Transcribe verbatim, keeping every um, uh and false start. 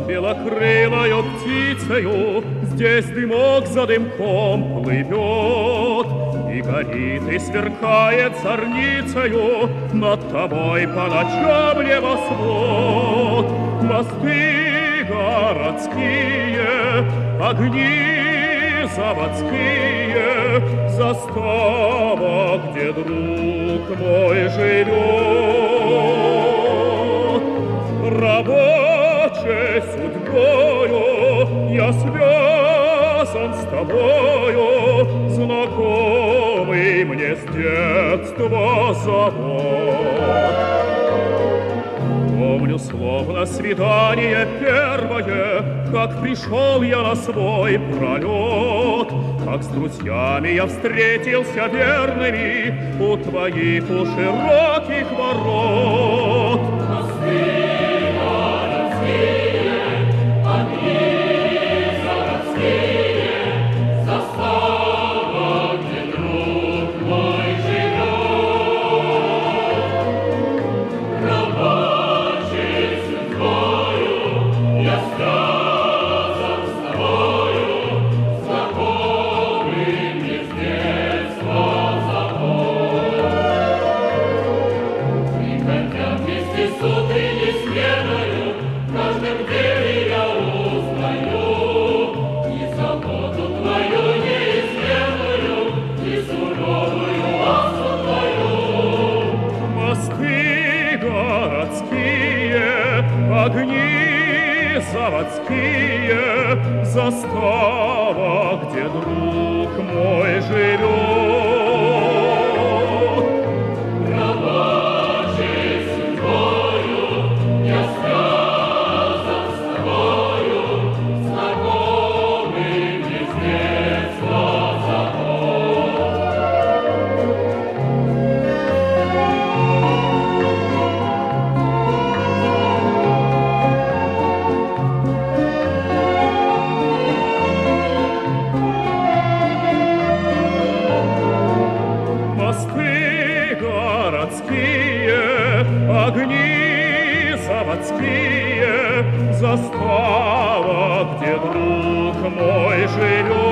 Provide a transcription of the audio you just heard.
белокрылою птицею здесь дымок за дымком плывет, и горит, и сверкает зорницею над тобой по ночам небосвод. Мосты городские, огни заводские, застава, где друг мой живет. Рабочей судьбою я связан с тобою, знакомый мне с детства завод. Помню, словно свидание первое, как пришел я на свой пролет, как с друзьями я встретился верными у твоих у широких ворот. Огни заводские, застава, где друг мой живет. Рабочей судьбою я связан с тобою, знакомый мне с детства огни заводские, застава, где друг мой живет.